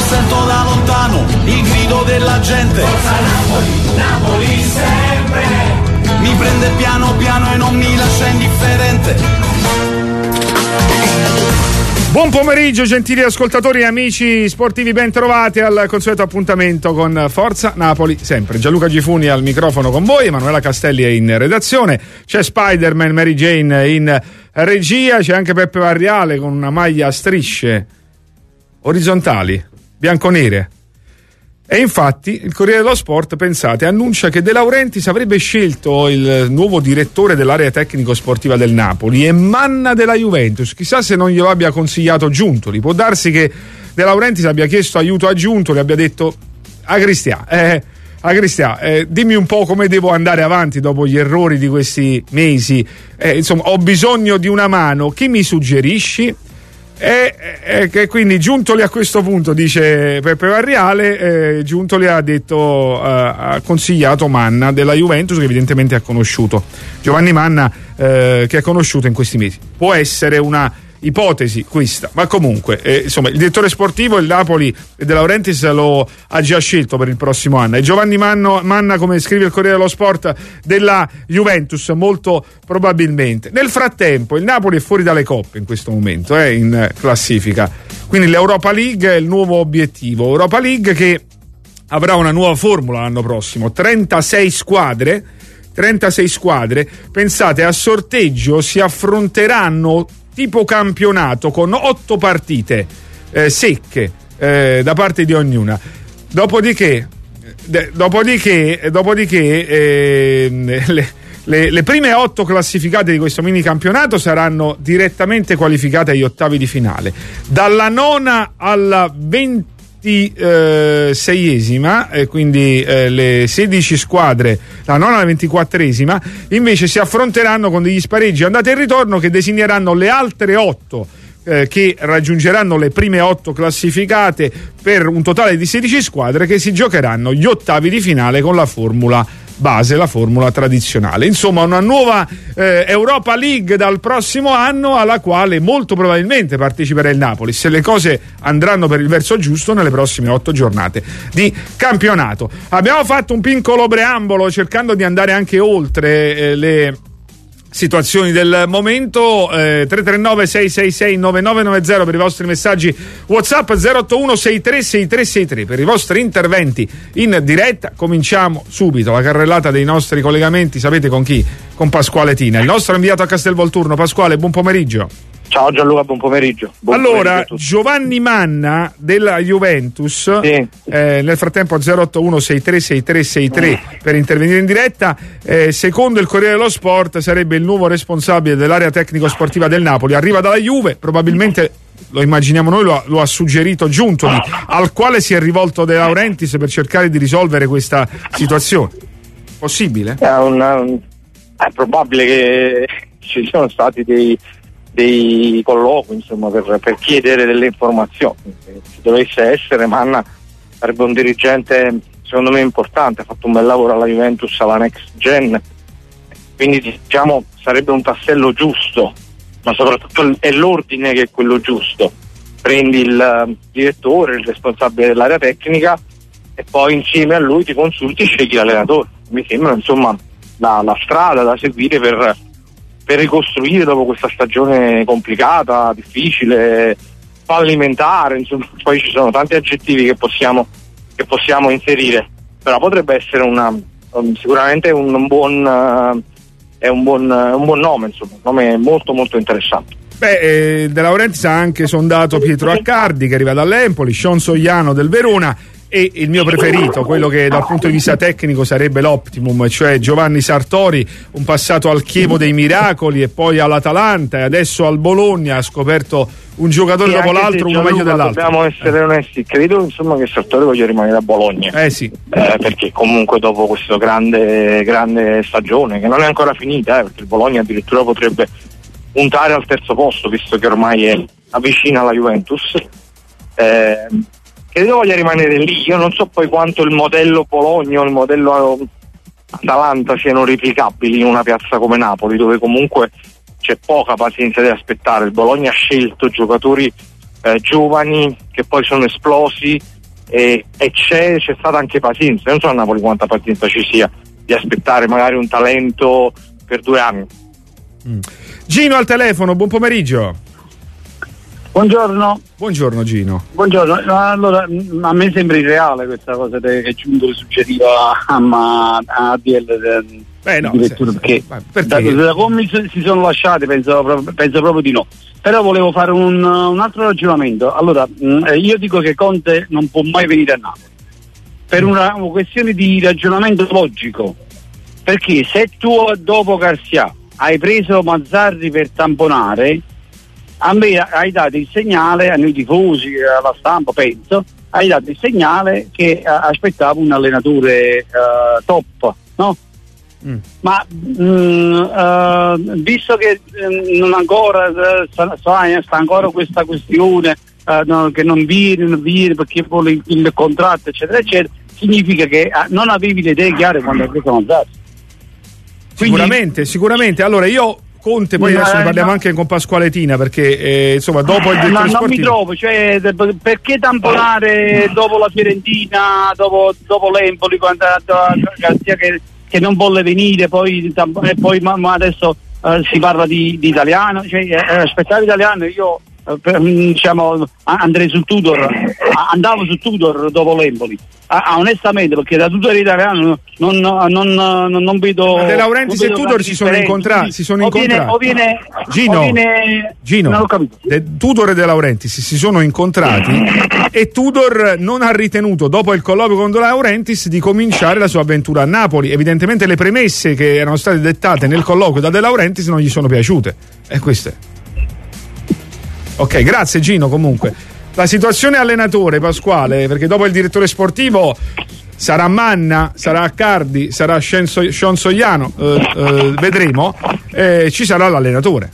sento da lontano il grido della gente. Forza Napoli, Napoli sempre. Mi prende piano piano e non mi lascia indifferente. Buon pomeriggio gentili ascoltatori e amici sportivi, ben trovati al consueto appuntamento con Forza Napoli sempre. Gianluca Gifuni al microfono con voi, Emanuela Castelli è in redazione, c'è Spider-Man, Mary Jane in regia, c'è anche Peppe Varriale con una maglia a strisce orizzontali, bianconere. E infatti il Corriere dello Sport, pensate, annuncia che De Laurentiis avrebbe scelto il nuovo direttore dell'area tecnico-sportiva del Napoli e Manna della Juventus. Chissà se non glielo abbia consigliato Giuntoli. Può darsi che De Laurentiis abbia chiesto aiuto a Giuntoli e abbia detto: Cristian, dimmi un po' come devo andare avanti dopo gli errori di questi mesi. Insomma, ho bisogno di una mano. Chi mi suggerisci? Che quindi Giuntoli a questo punto, dice Peppe Varriale, Giuntoli ha detto, ha consigliato Manna della Juventus, che evidentemente ha conosciuto Giovanni Manna, che ha conosciuto in questi mesi. Può essere una ipotesi questa, ma comunque insomma il direttore sportivo il Napoli De Laurentiis lo ha già scelto per il prossimo anno, e Giovanni Manna, come scrive il Corriere dello Sport, della Juventus molto probabilmente. Nel frattempo il Napoli è fuori dalle coppe in questo momento, in classifica, quindi l'Europa League è il nuovo obiettivo. Europa League che avrà una nuova formula l'anno prossimo, 36 squadre, pensate, a sorteggio si affronteranno tipo campionato con 8 partite secche da parte di ognuna. Dopodiché le prime 8 classificate di questo mini campionato saranno direttamente qualificate agli ottavi di finale. Dalla 9ª alla 26esima, quindi le 16 squadre, la 9ª alla 24esima, invece si affronteranno con degli spareggi andata e ritorno che designeranno le altre 8 che raggiungeranno le prime 8 classificate, per un totale di 16 squadre che si giocheranno gli ottavi di finale con la formula base, la formula tradizionale. Insomma, una nuova Europa League dal prossimo anno, alla quale molto probabilmente parteciperà il Napoli, se le cose andranno per il verso giusto, nelle prossime 8 giornate di campionato. Abbiamo fatto un piccolo preambolo cercando di andare anche oltre le situazioni del momento. 339 666 9990 per i vostri messaggi WhatsApp, 081 636363 per i vostri interventi in diretta. Cominciamo subito la carrellata dei nostri collegamenti, sapete con chi? Con Pasquale Tina, il nostro inviato a Castelvolturno. Pasquale, buon pomeriggio. Ciao Gianluca, buon pomeriggio. Allora, Giovanni Manna della Juventus, sì. Nel frattempo 081 636363 per intervenire in diretta. Secondo il Corriere dello Sport sarebbe il nuovo responsabile dell'area tecnico-sportiva del Napoli. Arriva dalla Juve, probabilmente lo immaginiamo noi, lo ha suggerito Giuntoli, al quale si è rivolto De Laurentiis per cercare di risolvere questa situazione. Possibile? È probabile che ci siano stati dei colloqui, insomma, per chiedere delle informazioni. Se dovesse essere, Manna sarebbe un dirigente secondo me importante, ha fatto un bel lavoro alla Juventus, alla Next Gen, quindi diciamo sarebbe un tassello giusto, ma soprattutto è l'ordine che è quello giusto. Prendi il direttore, il responsabile dell'area tecnica, e poi insieme a lui ti consulti e scegli l'allenatore. Mi sembra insomma la strada da seguire per ricostruire dopo questa stagione complicata, difficile, fallimentare, insomma, poi ci sono tanti aggettivi che possiamo inserire, però potrebbe essere sicuramente un buon nome, insomma, un nome molto molto interessante. De Laurentiis ha anche sondato Pietro Accardi, che arriva dall'Empoli, Sean Sogliano del Verona, e il mio preferito, quello che dal punto di vista tecnico sarebbe l'optimum, cioè Giovanni Sartori, un passato al Chievo dei Miracoli e poi all'Atalanta e adesso al Bologna, ha scoperto un giocatore dopo l'altro, uno meglio dell'altro. Dobbiamo essere onesti, credo insomma che Sartori voglia rimanere a Bologna. Sì. Perché comunque dopo questa grande stagione, che non è ancora finita, perché il Bologna addirittura potrebbe puntare al terzo posto, visto che ormai è avvicina alla Juventus, credo voglia rimanere lì. Io non so poi quanto il modello Bologna o il modello Atalanta siano replicabili in una piazza come Napoli, dove comunque c'è poca pazienza di aspettare. Il Bologna ha scelto giocatori giovani che poi sono esplosi, e c'è stata anche pazienza. Io non so a Napoli quanta pazienza ci sia di aspettare magari un talento per 2 anni. Gino al telefono, buon pomeriggio. Buongiorno. Buongiorno Gino. Buongiorno. Allora, a me sembra irreale questa cosa che Giuntoli suggeriva a DL direttura, perché da come si sono lasciati penso proprio di no. Però volevo fare un altro ragionamento. Allora, io dico che Conte non può mai venire a Napoli per una questione di ragionamento logico, perché se tu dopo Garcia hai preso Mazzarri per tamponare, a me hai dato il segnale, a noi tifosi, alla stampa penso, hai dato il segnale che aspettavo un allenatore top, no? Ma visto che non ancora sta ancora questa questione che non viene perché vuole il contratto eccetera eccetera, significa che non avevi le idee chiare quando hai preso Mazzarri. Sicuramente. Allora io Conte, poi adesso ne parliamo anche con Pasquale Tina, perché insomma dopo il direttore sportivo non mi trovo, cioè perché tamponare dopo la Fiorentina, dopo l'Empoli, quando Garzia che non volle venire, poi ma adesso si parla di italiano, cioè aspettare l'italiano. Io diciamo andrei su Tudor, andavo su Tudor dopo l'Empoli, onestamente, perché da Tudor italiano non vedo. De Laurentiis e Tudor si sono incontrati. Gino, non ho capito. Tudor e De Laurentiis si sono incontrati e Tudor non ha ritenuto, dopo il colloquio con De Laurentiis, di cominciare la sua avventura a Napoli. Evidentemente le premesse che erano state dettate nel colloquio da De Laurentiis non gli sono piaciute, e queste. Ok, grazie Gino. Comunque la situazione allenatore, Pasquale, perché dopo il direttore sportivo sarà Manna, sarà Accardi, sarà Sean Sogliano, vedremo, ci sarà l'allenatore.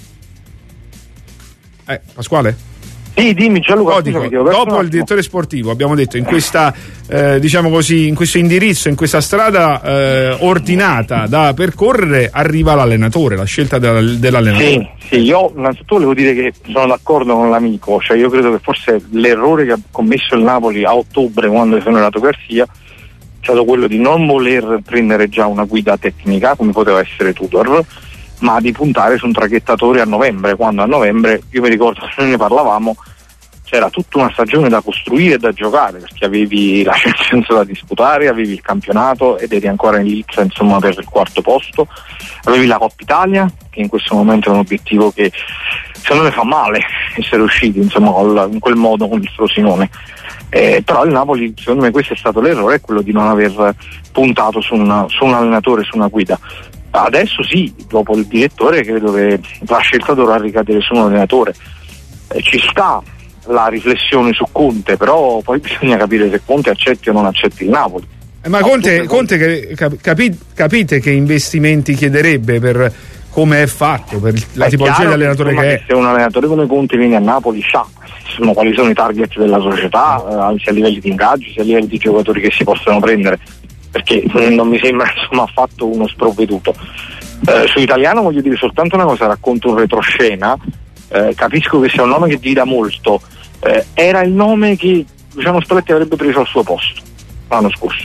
Pasquale? Sì, dimmi Gianluca. Dopo il direttore sportivo abbiamo detto in questa diciamo così, in questo indirizzo, in questa strada ordinata da percorrere, arriva l'allenatore, la scelta dell'allenatore. Sì, io innanzitutto volevo dire che sono d'accordo con l'amico, cioè io credo che forse l'errore che ha commesso il Napoli a ottobre, quando è esonerato Garcia, è stato quello di non voler prendere già una guida tecnica come poteva essere Tudor, ma di puntare su un traghettatore a novembre, quando a novembre, io mi ricordo che noi ne parlavamo, c'era tutta una stagione da costruire e da giocare, perché avevi la Champions da disputare, avevi il campionato ed eri ancora in lizza, insomma, per il 4º posto, avevi la Coppa Italia, che in questo momento è un obiettivo che secondo me fa male essere usciti, insomma, in quel modo con il Frosinone. Però il Napoli, secondo me questo è stato l'errore, è quello di non aver puntato su un allenatore, su una guida. Adesso sì, dopo il direttore credo che la scelta dovrà ricadere su un allenatore. Ci sta la riflessione su Conte, però poi bisogna capire se Conte accetti o non accetti il Napoli. Ma Conte capite che investimenti chiederebbe per come è fatto, per la tipologia di allenatore che è? Se un allenatore come Conte viene a Napoli sa quali sono i target della società, sia a livelli di ingaggi sia a livelli di giocatori che si possono prendere, perché non mi sembra insomma affatto uno sprovveduto. Su Italiano voglio dire soltanto una cosa, racconto un retroscena. Capisco che sia un nome che gira molto, era il nome che Luciano Spalletti avrebbe preso al suo posto l'anno scorso.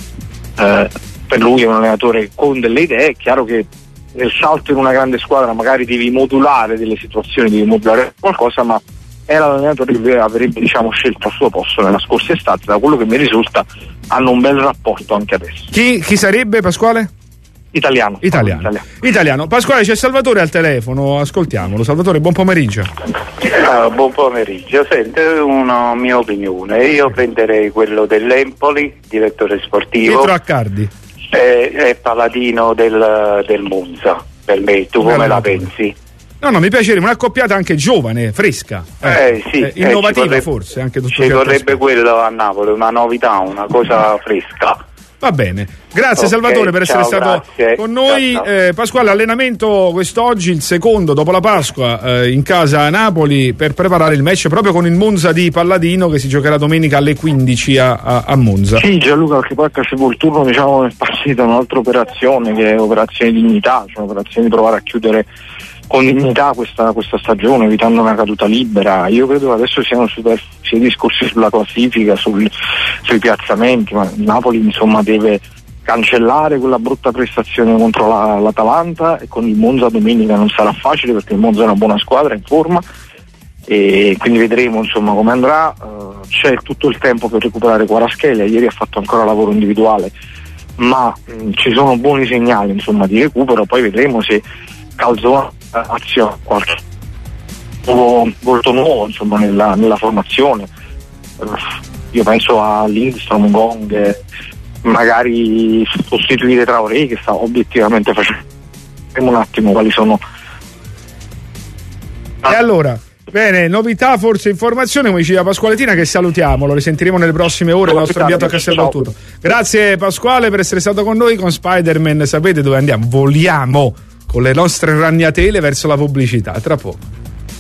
Per lui è un allenatore con delle idee, è chiaro che nel salto in una grande squadra magari devi modulare delle situazioni, devi modulare qualcosa, ma era l'allenatore che avrebbe scelto al suo posto nella scorsa estate. Da quello che mi risulta hanno un bel rapporto anche adesso. Chi sarebbe, Pasquale? Italiano. Pasquale, c'è Salvatore al telefono, ascoltiamolo. Salvatore, buon pomeriggio. Buon pomeriggio. Senti, una mia opinione, io prenderei quello dell'Empoli, direttore sportivo, Pietro Accardi, e Paladino del Monza. Per me, tu come la pensi? No, mi piacerebbe una accoppiata anche giovane, fresca, innovativa, forse anche tutto. Ci vorrebbe quello a Napoli, una novità, una cosa fresca. Va bene, grazie Salvatore per essere stato con noi. Pasquale, allenamento quest'oggi, il secondo dopo la Pasqua, in casa a Napoli, per preparare il match proprio con il Monza di Palladino, che si giocherà domenica alle 15 a Monza. Sì, Gianluca, perché poi a Calcio il turno è partita un'altra operazione, che è operazione dignità, cioè un'operazione di provare a chiudere con dignità questa stagione, evitando una caduta libera. Io credo che adesso siano superflui discorsi sulla classifica, sui piazzamenti, ma il Napoli insomma deve cancellare quella brutta prestazione contro l'Atalanta, e con il Monza domenica non sarà facile perché il Monza è una buona squadra, in forma, e quindi vedremo insomma come andrà. C'è tutto il tempo per recuperare Kvaratskhelia, ieri ha fatto ancora lavoro individuale, ma ci sono buoni segnali insomma di recupero. Poi vedremo se Calzona aziona qualche volto nuovo insomma nella formazione. Io penso a Lindstrom, Gong, magari sostituire Traoré, che sta obiettivamente facendo. Vediamo un attimo quali sono. E allora, bene, novità, forse informazione, come diceva Pasquale Tina, che salutiamo, lo risentiremo nelle prossime ore, il nostro inviato a Castelvolturno. Grazie Pasquale per essere stato con noi. Con Spider-Man sapete dove andiamo? Voliamo con le nostre ragnatele verso la pubblicità, tra poco.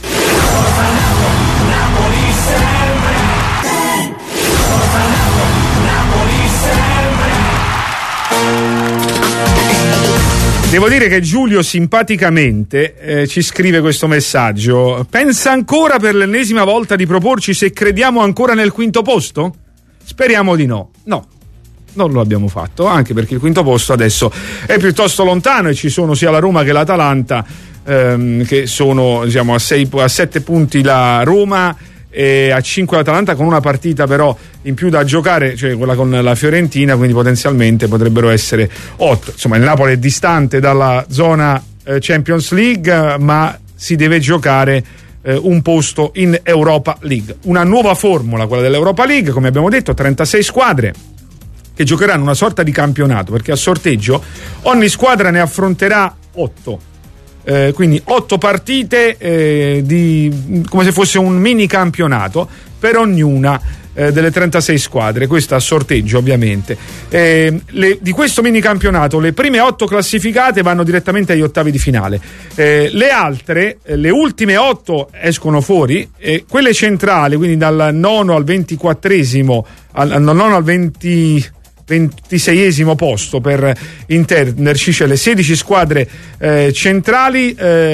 Devo dire che Giulio simpaticamente ci scrive questo messaggio: pensa ancora per l'ennesima volta di proporci se crediamo ancora nel quinto posto? Speriamo di no. No, non lo abbiamo fatto, anche perché il quinto posto adesso è piuttosto lontano e ci sono sia la Roma che l'Atalanta, che sono, diciamo, a 7 punti la Roma e a 5 l'Atalanta, con una partita però in più da giocare, cioè quella con la Fiorentina, quindi potenzialmente potrebbero essere 8. Insomma, il Napoli è distante dalla zona Champions League, ma si deve giocare un posto in Europa League. Una nuova formula, quella dell'Europa League, come abbiamo detto, 36 squadre che giocheranno una sorta di campionato, perché a sorteggio ogni squadra ne affronterà 8. Quindi 8 partite come se fosse un mini campionato per ognuna delle 36 squadre, questo a sorteggio ovviamente. Di questo mini campionato le prime 8 classificate vanno direttamente agli ottavi di finale, le altre, le ultime 8 escono fuori, quelle centrali, quindi dal 9 al 24esimo, dal 9 al 26esimo posto per intenderci, cioè le 16 squadre centrali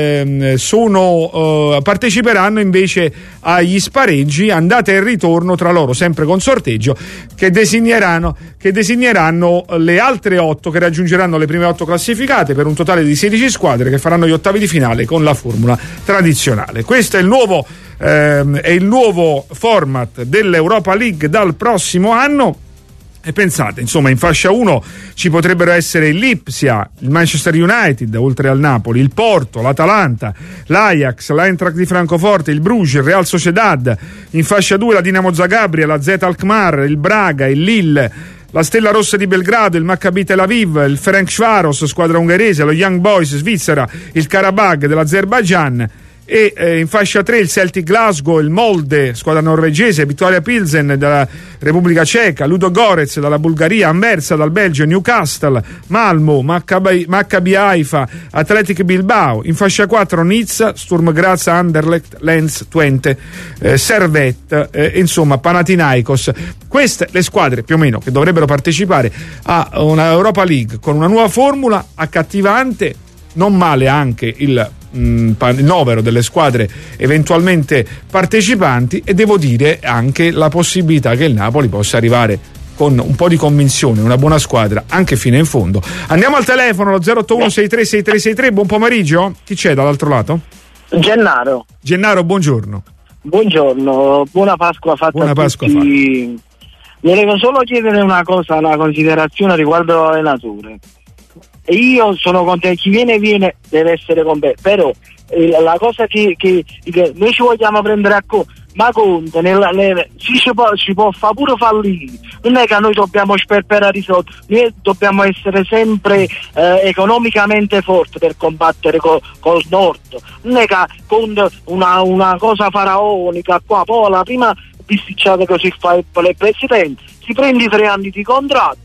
parteciperanno invece agli spareggi andata e ritorno tra loro, sempre con sorteggio, che designeranno le altre 8 che raggiungeranno le prime 8 classificate, per un totale di 16 squadre che faranno gli ottavi di finale con la formula tradizionale. Questo è il nuovo format dell'Europa League dal prossimo anno. E pensate, insomma, in fascia 1 ci potrebbero essere il Lipsia, il Manchester United, oltre al Napoli, il Porto, l'Atalanta, l'Ajax, l'Eintracht di Francoforte, il Bruges, il Real Sociedad. In fascia 2 la Dinamo Zagabria, la Z Alkmaar, il Braga, il Lille, la Stella Rossa di Belgrado, il Maccabi Tel Aviv, il Ferencvaros, squadra ungherese, lo Young Boys Svizzera, il Karabag dell'Azerbaijan. E in fascia 3 il Celtic Glasgow, il Molde, squadra norvegese, Victoria Pilsen dalla Repubblica Ceca, Ludo Gorez dalla Bulgaria, Anversa dal Belgio, Newcastle, Malmo, Maccabi Haifa, Athletic Bilbao. In fascia 4 Nizza, Sturm Graz, Anderlecht, Lens, Twente, Servette, insomma Panathinaikos. Queste le squadre più o meno che dovrebbero partecipare a una Europa League con una nuova formula accattivante. Non male anche il novero delle squadre eventualmente partecipanti, e devo dire anche la possibilità che il Napoli possa arrivare con un po' di convinzione, una buona squadra, anche fino in fondo. Andiamo al telefono, lo 081-636363. Buon pomeriggio, chi c'è dall'altro lato? Gennaro, buongiorno. Buona Pasqua fatta buona a Pasqua tutti. Volevo solo chiedere una cosa, una considerazione riguardo l'allenatore. Io sono contento, chi viene deve essere con me, però la cosa che noi ci vogliamo prendere a conto, ma Conte ci può fare pure fallire, non è che noi dobbiamo sperperare i soldi, noi dobbiamo essere sempre economicamente forti per combattere col nord, non è che Conte una cosa faraonica qua, poi la prima bisticciata che si fa per il presidente si prende i 3 anni di contratto,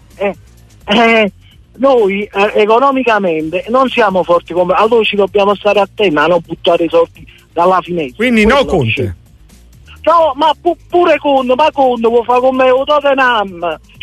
noi economicamente non siamo forti come, allora ci dobbiamo stare attenti a non buttare i soldi dalla finestra. Quindi no Conte? No, ma pure Conte, vuoi fare come o Tottenham,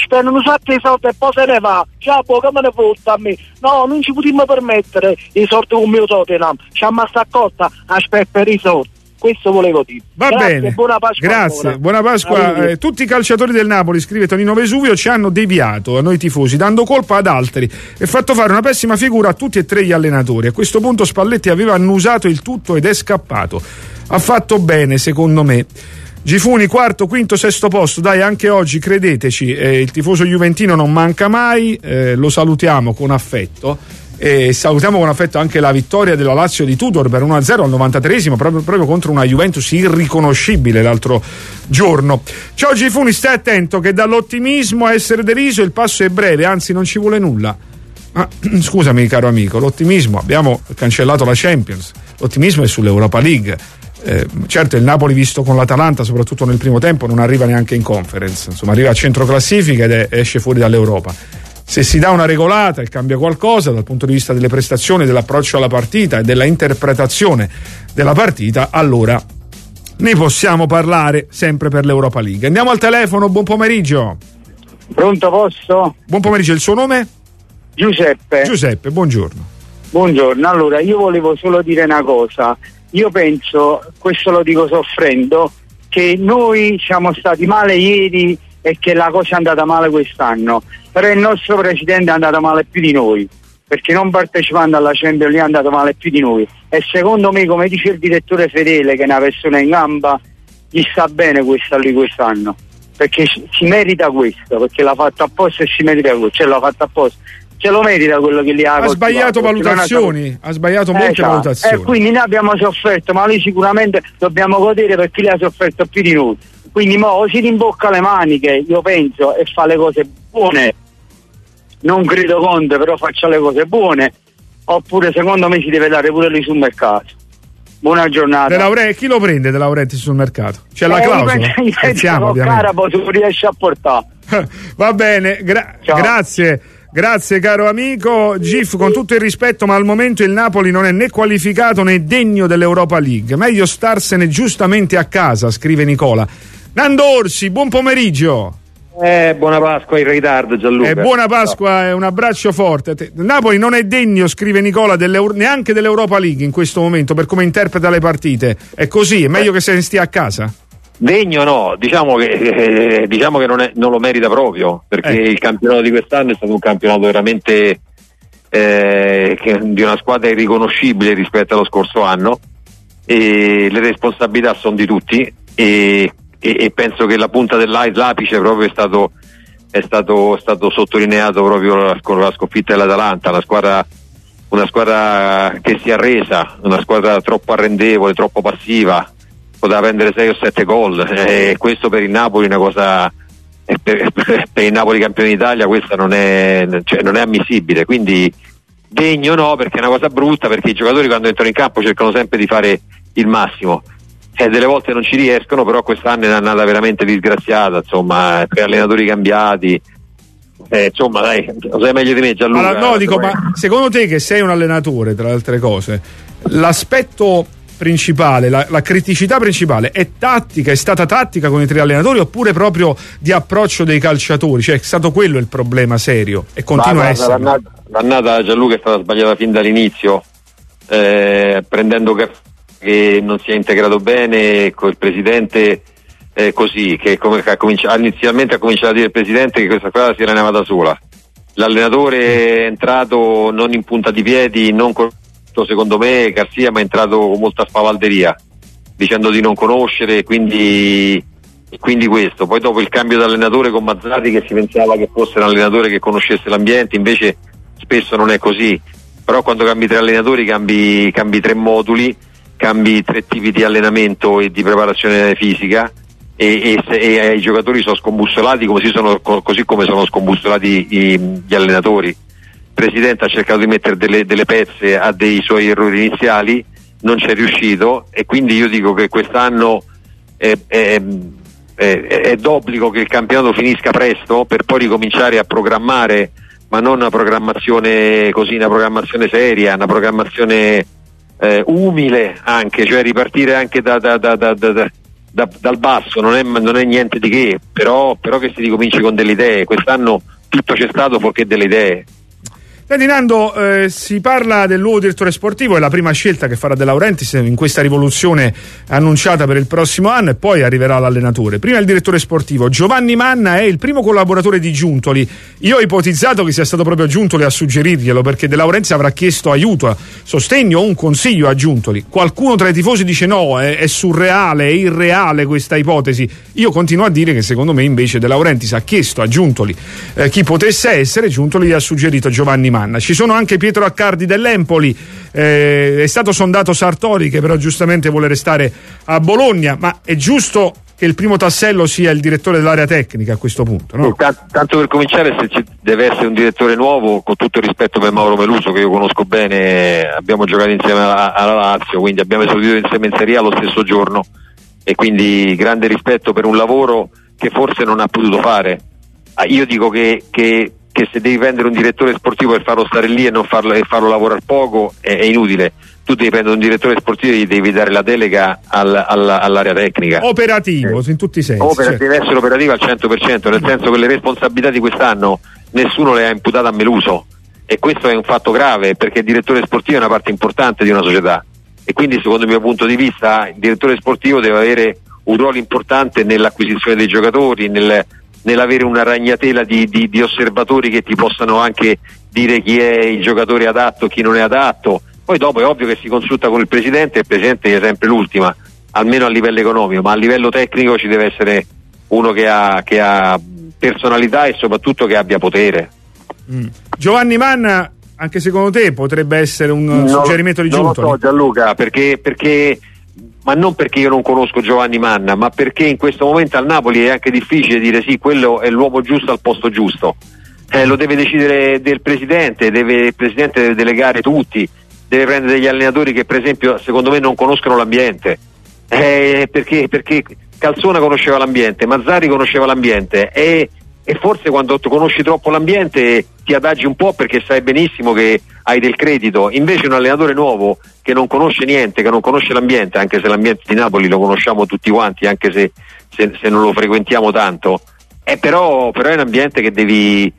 spendono un sacco di soldi e poi se ne va. Ciao, che me ne fotta a me? No, non ci potremmo permettere i soldi con il mio Tottenham. Ci ha massa accorta, aspetta per i soldi. Questo volevo dire. Va Grazie, bene, buona Pasqua. grazie, ancora. buona Pasqua. Tutti i calciatori del Napoli, scrive Tonino Vesuvio, ci hanno deviato a noi tifosi, dando colpa ad altri e fatto fare una pessima figura a tutti e tre gli allenatori. A questo punto Spalletti aveva annusato il tutto ed è scappato. Ha fatto bene, secondo me. Gifuni, quarto, quinto, sesto posto, dai, anche oggi credeteci, il tifoso juventino non manca mai, lo salutiamo con affetto. E salutiamo con affetto anche la vittoria della Lazio di Tudor per 1-0 al 93esimo proprio contro una Juventus irriconoscibile l'altro giorno. Ciao Gifuni, stai attento che dall'ottimismo a essere deriso il passo è breve, anzi non ci vuole nulla. Ma scusami caro amico, l'ottimismo, abbiamo cancellato la Champions, l'ottimismo è sull'Europa League. Certo il Napoli visto con l'Atalanta soprattutto nel primo tempo non arriva neanche in Conference, insomma arriva a centro classifica ed esce fuori dall'Europa. Se si dà una regolata e cambia qualcosa dal punto di vista delle prestazioni, dell'approccio alla partita e della interpretazione della partita, allora ne possiamo parlare sempre per l'Europa League. Andiamo al telefono, buon pomeriggio. Pronto, posso? Buon pomeriggio, il suo nome? Giuseppe. Giuseppe, buongiorno. Buongiorno, allora io volevo solo dire una cosa. Io penso, questo lo dico soffrendo, che noi siamo stati male ieri e che la cosa è andata male quest'anno, però il nostro presidente è andato male più di noi, perché non partecipando alla Champions League è andato male più di noi, e secondo me, come dice il direttore Fedele, che è una persona in gamba, gli sta bene quest'anno, perché si merita questo, perché l'ha fatto apposta e si merita questo, cioè l'ha fatto apposta, ce lo merita quello che gli ha coltivato. Sbagliato valutazioni, ha sbagliato molte valutazioni. Quindi noi abbiamo sofferto, ma lui sicuramente dobbiamo godere perché lui ha sofferto più di noi. Quindi mo si rimbocca le maniche, io penso, e fa le cose buone. Non credo Conte, però faccia le cose buone. Oppure secondo me si deve dare pure lì sul mercato. Buona giornata. Chi lo prende De Laurentiis sul mercato? C'è la clausola? Pensiamo, Carabo si riesce a portare. Va bene, grazie caro amico. Gif, con tutto il rispetto, ma al momento il Napoli non è né qualificato né degno dell'Europa League. Meglio starsene giustamente a casa, scrive Nicola. Nando Orsi, buon pomeriggio. Buona Pasqua in ritardo, Gianluca. Buona Pasqua e un abbraccio forte. Napoli non è degno, scrive Nicola, neanche dell'Europa League in questo momento, per come interpreta le partite. È così, è meglio che se ne stia a casa? Degno no, diciamo che non lo merita proprio, perché il campionato di quest'anno è stato un campionato veramente di una squadra irriconoscibile rispetto allo scorso anno, e le responsabilità sono di tutti, e penso che la punta l'apice proprio è stato sottolineato proprio con la sconfitta dell'Atalanta, una squadra che si è arresa, una squadra troppo arrendevole, troppo passiva, poteva prendere 6 o 7 gol, e questo per il Napoli è una cosa, per il Napoli campione d'Italia questa non è ammissibile, quindi degno no, perché è una cosa brutta, perché i giocatori quando entrano in campo cercano sempre di fare il massimo, e delle volte non ci riescono, però quest'anno è un'annata veramente disgraziata, insomma, per allenatori cambiati, insomma dai, lo sai meglio di me Gianluca. Allora, no, dico, ma secondo te, che sei un allenatore tra le altre cose, l'aspetto principale, la criticità principale è stata tattica con i tre allenatori, oppure proprio di approccio dei calciatori? Cioè è stato quello il problema serio e continua a essere. L'annata Gianluca è stata sbagliata fin dall'inizio, prendendo che non si è integrato bene con il presidente, così che inizialmente ha cominciato a dire il presidente che questa squadra si allenava da sola, l'allenatore è entrato non in punta di piedi, non secondo me Garcia, ma è entrato con molta spavalderia, dicendo di non conoscere, quindi questo. Poi dopo il cambio d'allenatore con Mazzarri, che si pensava che fosse un allenatore che conoscesse l'ambiente, invece spesso non è così, però quando cambi 3 allenatori cambi 3 moduli, cambi 3 tipi di allenamento e di preparazione fisica, e i giocatori sono scombussolati così come sono scombussolati gli allenatori. Il presidente ha cercato di mettere delle pezze a dei suoi errori iniziali, non ci è riuscito, e quindi io dico che quest'anno è d'obbligo che il campionato finisca presto per poi ricominciare a programmare, ma non una programmazione così, una programmazione seria, una programmazione umile anche, cioè ripartire anche dal basso, non è niente di che, però che si ricominci con delle idee. Quest'anno tutto c'è stato fuorché delle idee. Senti Nando, si parla del nuovo direttore sportivo, è la prima scelta che farà De Laurentiis in questa rivoluzione annunciata per il prossimo anno, e poi arriverà l'allenatore. Prima il direttore sportivo. Giovanni Manna è il primo collaboratore di Giuntoli. Io ho ipotizzato che sia stato proprio Giuntoli a suggerirglielo, perché De Laurentiis avrà chiesto aiuto, sostegno o un consiglio a Giuntoli. Qualcuno tra i tifosi dice no, è surreale, è irreale questa ipotesi. Io continuo a dire che secondo me invece De Laurentiis ha chiesto a Giuntoli chi potesse essere, Giuntoli gli ha suggerito Giovanni Manna. Ci sono anche Pietro Accardi dell'Empoli, è stato sondato Sartori, che però giustamente vuole restare a Bologna, ma è giusto che il primo tassello sia il direttore dell'area tecnica a questo punto, no? Tanto per cominciare, se ci deve essere un direttore nuovo, con tutto il rispetto per Mauro Meluso, che io conosco bene, abbiamo giocato insieme alla Lazio, quindi abbiamo esordito insieme in Serie A lo stesso giorno, e quindi grande rispetto per un lavoro che forse non ha potuto fare. Io dico che se devi prendere un direttore sportivo per farlo stare lì e non farlo lavorare poco è inutile. Tu devi prendere un direttore sportivo e gli devi dare la delega all'area tecnica. Operativo, in tutti i sensi. Deve essere operativo al 100%, nel senso che le responsabilità di quest'anno nessuno le ha imputate a Meluso, e questo è un fatto grave, perché il direttore sportivo è una parte importante di una società, e quindi secondo il mio punto di vista il direttore sportivo deve avere un ruolo importante nell'acquisizione dei giocatori, nell'avere una ragnatela di osservatori che ti possano anche dire chi è il giocatore adatto, chi non è adatto. Poi dopo è ovvio che si consulta con il presidente, e il presidente è sempre l'ultima, almeno a livello economico, ma a livello tecnico ci deve essere uno che ha personalità e soprattutto che abbia potere. Giovanni Manna, anche secondo te potrebbe essere un suggerimento di Giuntoli? Non lo so, Gianluca, perché ma non perché io non conosco Giovanni Manna, ma perché in questo momento al Napoli è anche difficile dire sì, quello è l'uomo giusto al posto giusto. Lo deve decidere il presidente deve delegare tutti, deve prendere degli allenatori che per esempio secondo me non conoscono l'ambiente, perché Calzona conosceva l'ambiente, Mazzarri conosceva l'ambiente, e forse quando tu conosci troppo l'ambiente ti adagi un po' perché sai benissimo che hai del credito. Invece un allenatore nuovo che non conosce niente, che non conosce l'ambiente, anche se l'ambiente di Napoli lo conosciamo tutti quanti, anche se non lo frequentiamo tanto, però è un ambiente che devi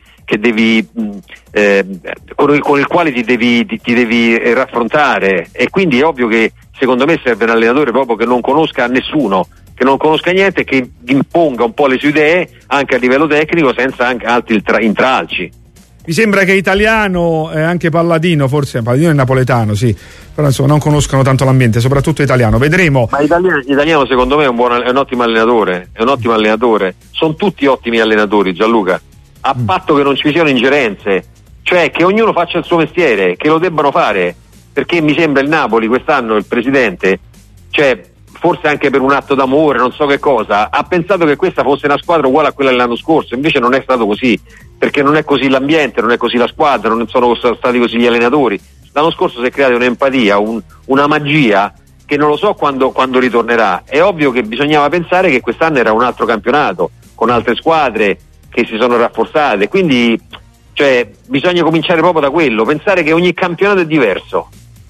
con il quale ti devi raffrontare, e quindi è ovvio che secondo me serve un allenatore proprio che non conosca nessuno, che non conosca niente, che imponga un po' le sue idee anche a livello tecnico senza anche altri intralci. Mi sembra che italiano e anche Palladino, forse Palladino è napoletano, sì, però insomma non conoscono tanto l'ambiente, soprattutto italiano. Vedremo. Ma italiano secondo me è un ottimo allenatore, sono tutti ottimi allenatori, Gianluca, a patto che non ci siano ingerenze, cioè che ognuno faccia il suo mestiere, che lo debbano fare, perché mi sembra il Napoli quest'anno, il presidente, cioè forse anche per un atto d'amore, non so che cosa, ha pensato che questa fosse una squadra uguale a quella dell'anno scorso, invece non è stato così, perché non è così l'ambiente, non è così la squadra, non sono stati così gli allenatori. L'anno scorso si è creata un'empatia, una magia che non lo so quando ritornerà. È ovvio che bisognava pensare che quest'anno era un altro campionato, con altre squadre che si sono rafforzate, quindi bisogna cominciare proprio da quello, pensare che ogni campionato è diverso.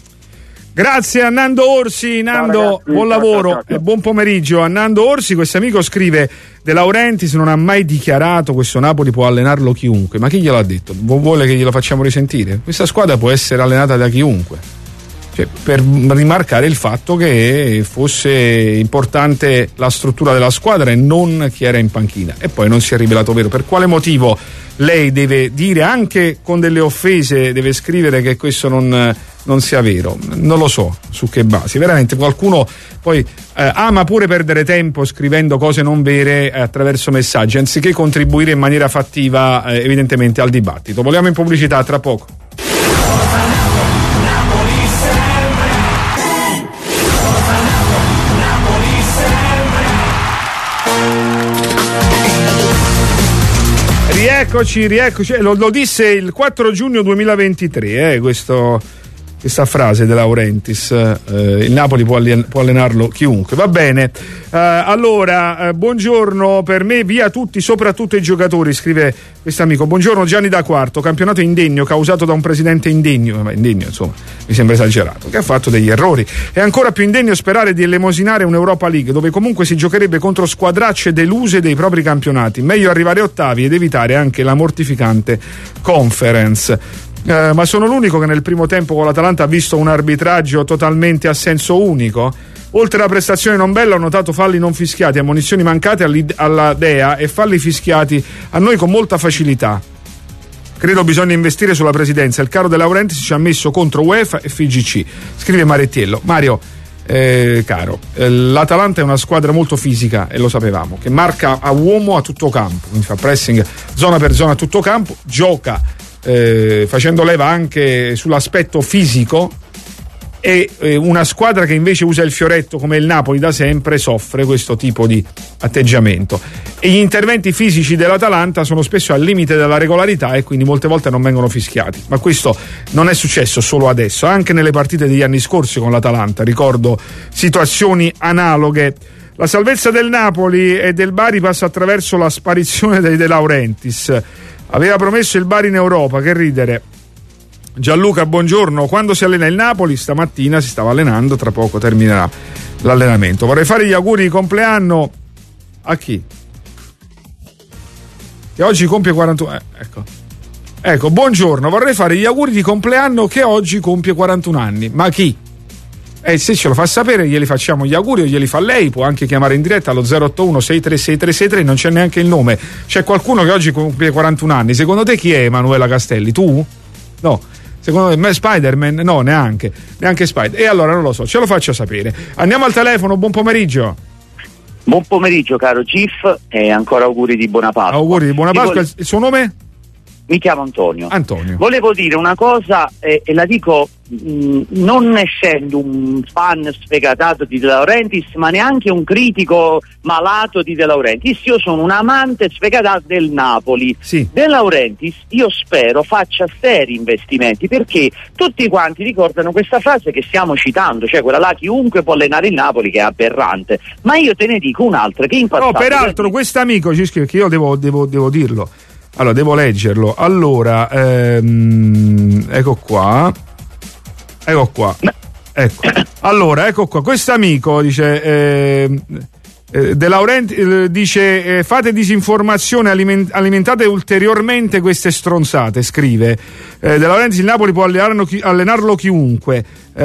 Grazie a Nando Orsi. Nando, ragazzi, buon lavoro e buon pomeriggio a Nando Orsi. Questo amico scrive: De Laurentiis non ha mai dichiarato questo Napoli può allenarlo chiunque. Ma chi glielo ha detto? Vuole che glielo facciamo risentire? Questa squadra può essere allenata da chiunque, per rimarcare il fatto che fosse importante la struttura della squadra e non chi era in panchina, e poi non si è rivelato vero. Per quale motivo lei deve dire, anche con delle offese, deve scrivere che questo non sia vero? Non lo so su che basi. Veramente qualcuno poi ama pure perdere tempo scrivendo cose non vere attraverso messaggi, anziché contribuire in maniera fattiva evidentemente al dibattito. Vogliamo in pubblicità, tra poco. Rieccoci, lo disse il 4 giugno 2023, questo questa frase De Laurentiis, il Napoli può allenarlo chiunque. Va bene, allora buongiorno, per me via tutti, soprattutto i giocatori, scrive questo amico. Buongiorno Gianni da Quarto, campionato indegno causato da un presidente indegno, ma indegno insomma mi sembra esagerato, che ha fatto degli errori. È ancora più indegno sperare di elemosinare un'Europa League dove comunque si giocherebbe contro squadracce deluse dei propri campionati, meglio arrivare ottavi ed evitare anche la mortificante Conference. Ma sono l'unico che nel primo tempo con l'Atalanta ha visto un arbitraggio totalmente a senso unico? Oltre alla prestazione non bella, ho notato falli non fischiati, ammonizioni mancate alla Dea e falli fischiati a noi con molta facilità. Credo bisogna investire sulla presidenza. Il caro De Laurentiis ci ha messo contro UEFA e FIGC, scrive Marettiello. Mario, caro, l'Atalanta è una squadra molto fisica e lo sapevamo, che marca a uomo a tutto campo, quindi fa pressing zona per zona a tutto campo, gioca facendo leva anche sull'aspetto fisico, e una squadra che invece usa il fioretto come il Napoli da sempre soffre questo tipo di atteggiamento, e gli interventi fisici dell'Atalanta sono spesso al limite della regolarità e quindi molte volte non vengono fischiati. Ma questo non è successo solo adesso, anche nelle partite degli anni scorsi con l'Atalanta ricordo situazioni analoghe. La salvezza del Napoli e del Bari passa attraverso la sparizione dei De Laurentiis. Aveva promesso il Bari in Europa, che ridere. Gianluca, buongiorno. Quando si allena il Napoli? Stamattina si stava allenando, tra poco terminerà l'allenamento. Vorrei fare gli auguri di compleanno a chi? Che oggi compie 41 ecco, buongiorno, vorrei fare gli auguri di compleanno che oggi compie 41 anni. Ma chi? Se ce lo fa sapere glieli facciamo gli auguri, o glieli fa lei. Può anche chiamare in diretta allo 081 636 non c'è neanche il nome. C'è qualcuno che oggi compie 41 anni. Secondo te chi è Emanuela Castelli? Tu? No. Secondo me Spider-Man? No, neanche Spider. E allora non lo so, ce lo faccia sapere. Andiamo al telefono, buon pomeriggio. Buon pomeriggio caro Gif, e ancora auguri di buona Pasqua. Auguri di buona Pasqua. Il suo nome? Mi chiamo Antonio. Antonio. Volevo dire una cosa e la dico non essendo un fan sfegatato di De Laurentiis, ma neanche un critico malato di De Laurentiis. Io sono un amante sfegatato del Napoli. Sì. De Laurentiis io spero faccia seri investimenti, perché tutti quanti ricordano questa frase che stiamo citando, cioè quella là chiunque può allenare il Napoli, che è aberrante. Ma io te ne dico un'altra che in passato... No, peraltro quest'amico ci scrive, che io devo dirlo. Allora, devo leggerlo. Allora, ecco qua. Ecco. Allora, ecco qua. Questo amico dice De Laurentiis dice fate disinformazione, alimentate ulteriormente queste stronzate, scrive De Laurentiis. Il Napoli può allenarlo chiunque.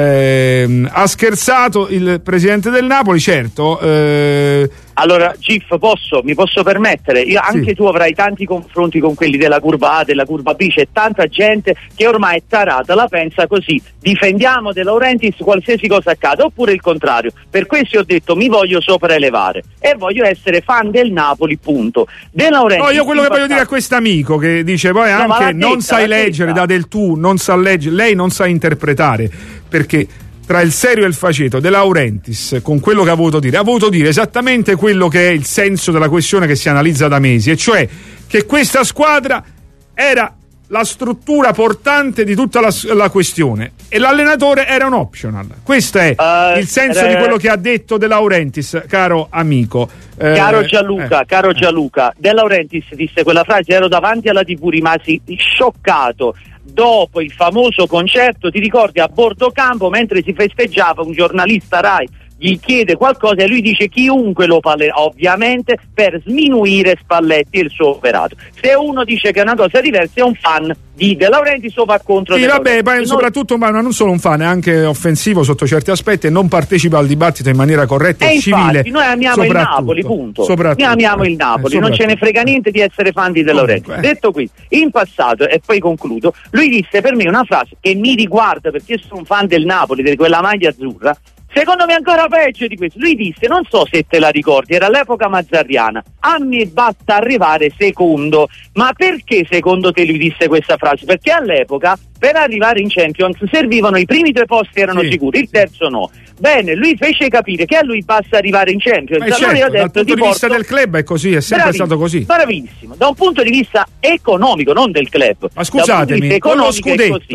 Ha scherzato il presidente del Napoli, certo. Allora Gif, mi posso permettere, anche tu avrai tanti confronti con quelli della curva A, della curva B, c'è tanta gente che ormai è tarata, la pensa così: difendiamo De Laurentiis qualsiasi cosa accada, oppure il contrario. Per questo ho detto mi voglio sopraelevare e voglio essere fan del Napoli, punto. De Laurentiis, no, io quello che voglio dire a quest'amico che dice poi anche non sai leggere, da del tu, non sa leggere, lei non sa interpretare, perché tra il serio e il faceto De Laurentiis, con quello che ha voluto dire esattamente quello che è il senso della questione che si analizza da mesi, e cioè che questa squadra era la struttura portante di tutta la questione e l'allenatore era un optional. Questo è il senso di quello che ha detto De Laurentiis, caro amico. Caro Gianluca, De Laurentiis disse quella frase, ero davanti alla TV, rimasi scioccato. Dopo il famoso concerto, ti ricordi, a bordo campo, mentre si festeggiava, un giornalista Rai gli chiede qualcosa e lui dice chiunque lo parlerà, ovviamente per sminuire Spalletti e il suo operato. Se uno dice che è una cosa diversa è un fan di De Laurentiis o va contro De Laurentiis. Vabbè, soprattutto ma non solo un fan, è anche offensivo sotto certi aspetti e non partecipa al dibattito in maniera corretta e civile. Infatti, noi amiamo il Napoli, punto. Noi amiamo il Napoli, non ce ne frega niente di essere fan di De Laurentiis. Detto qui, in passato, e poi concludo, lui disse per me una frase che mi riguarda perché io sono un fan del Napoli, di quella maglia azzurra. Secondo me ancora peggio di questo. Lui disse, non so se te la ricordi, era l'epoca mazzarriana, a me basta arrivare secondo. Ma perché secondo te lui disse questa frase? Perché all'epoca per arrivare in Champions servivano i primi 2 posti, erano sicuri, il terzo no. Bene, lui fece capire che a lui basta arrivare in Champions. Allora certo, io ho detto, dal punto di vista del club è così, è sempre stato così. Bravissimo, da un punto di vista economico, non del club. Ma scusatemi, con lo scudetto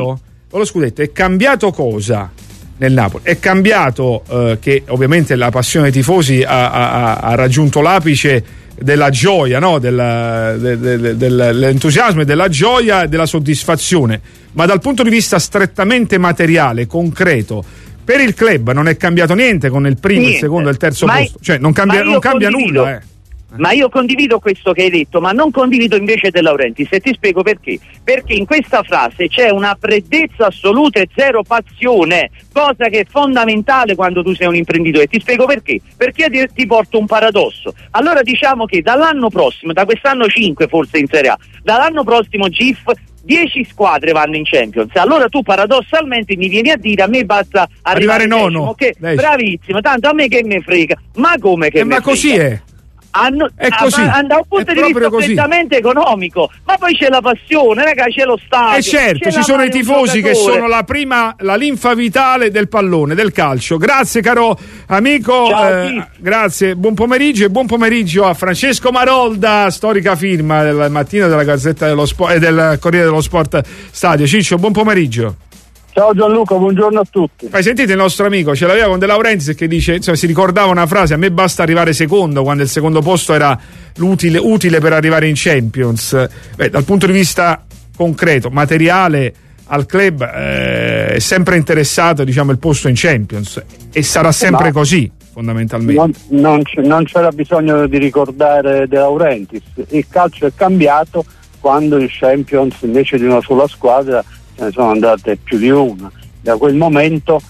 con lo scudetto è cambiato cosa nel Napoli? È cambiato che ovviamente la passione dei tifosi ha raggiunto l'apice della gioia, no? Dell'entusiasmo e della gioia e della soddisfazione, ma dal punto di vista strettamente materiale, concreto, per il club non è cambiato niente con il primo, il secondo e il terzo posto, cioè non cambia nulla. Ma io condivido questo che hai detto, ma non condivido invece De Laurentiis, e ti spiego perché. Perché in questa frase c'è una freddezza assoluta e zero passione, cosa che è fondamentale quando tu sei un imprenditore. Ti spiego perché. Perché ti porto un paradosso. Allora diciamo che dall'anno prossimo, da quest'anno 5 forse in Serie A, dall'anno prossimo GIF 10 squadre vanno in Champions. Allora tu paradossalmente mi vieni a dire a me basta arrivare nono, ok? Bravissimo, tanto a me che me frega. Ma come che me frega? Ma così è. È così, da un punto di vista prettamente economico, ma poi c'è la passione, ragazzi, c'è lo stadio. E certo, ci sono i tifosi che sono la linfa vitale del pallone, del calcio. Grazie caro amico, grazie, buon pomeriggio e buon pomeriggio a Francesco Marolda, storica firma del mattino della Gazzetta dello Sport e del Corriere dello Sport Stadio. Ciccio, buon pomeriggio. Ciao Gianluca, buongiorno a tutti. Sentite il nostro amico, ce l'aveva con De Laurentiis, che dice, insomma, si ricordava una frase: a me basta arrivare secondo, quando il secondo posto era utile per arrivare in Champions. Dal punto di vista concreto, materiale, al club è sempre interessato, diciamo, il posto in Champions, e sarà sempre così fondamentalmente. Non c'era bisogno di ricordare De Laurentiis, il calcio è cambiato quando il Champions invece di una sola squadra ne sono andate più di una. Da quel momento